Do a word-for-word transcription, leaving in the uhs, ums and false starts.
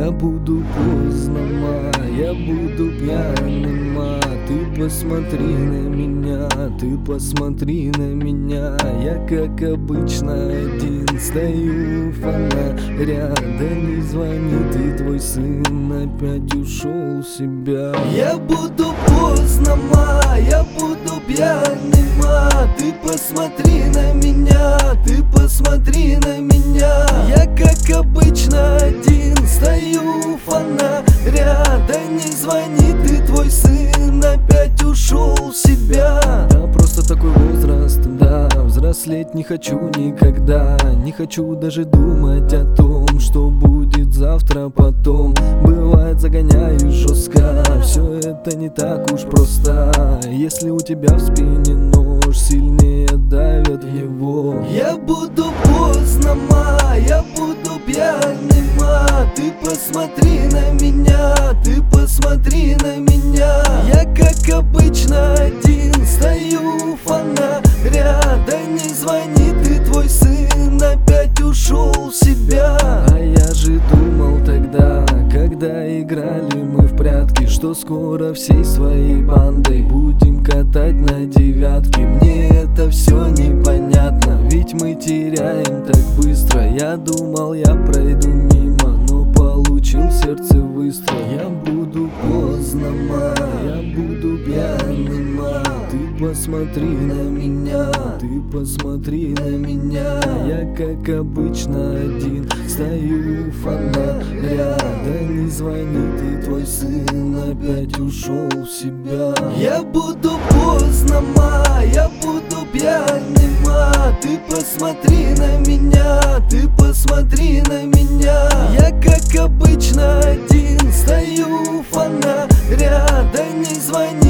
Я буду поздно, ма, я буду пьяным, ма. Ты посмотри на меня, ты посмотри на меня. Я как обычно один стою у фонаря. Да не звонит, и твой сын опять ушел в себя. Я буду поздно, ма, я буду пьяным, ма. Ты посмотри на меня, ты посмотри на меня. Я как обычно один стою у фонаря. Да не звонит, и твой сын опять ушел в себя. Да просто такой возраст, да, взрослеть не хочу никогда. Не хочу даже думать о том, что будет завтра потом. Бывает, загоняю жестко, все это не так уж просто. Если у тебя в спине нож, сильнее давят в него. Я буду поздно, ма, я буду пьяным, ма. Ты посмотри на меня, ты посмотри на меня. Я как обычно один стою у фонаря. Да не звонит, и твой сын опять ушел в себя. А я же думал тогда, когда играли мы в прятки, что скоро всей своей бандой будем катать на девятке. Мне это все непонятно, ведь мы теряем так быстро. Я думал, я пройду мимо, но получил в сердце выстрел. Я буду поздно, ма, я буду пьяным, ма. Ты посмотри на меня, ты посмотри на меня. Я как обычно один стою у фонаря. Да не звонит, и твой сын опять ушел в себя. Я буду поздно, ма, я буду пьяным, ма. Ты посмотри на меня, ты посмотри на меня. Я как обычно один стою у фонаря. Да не звонит.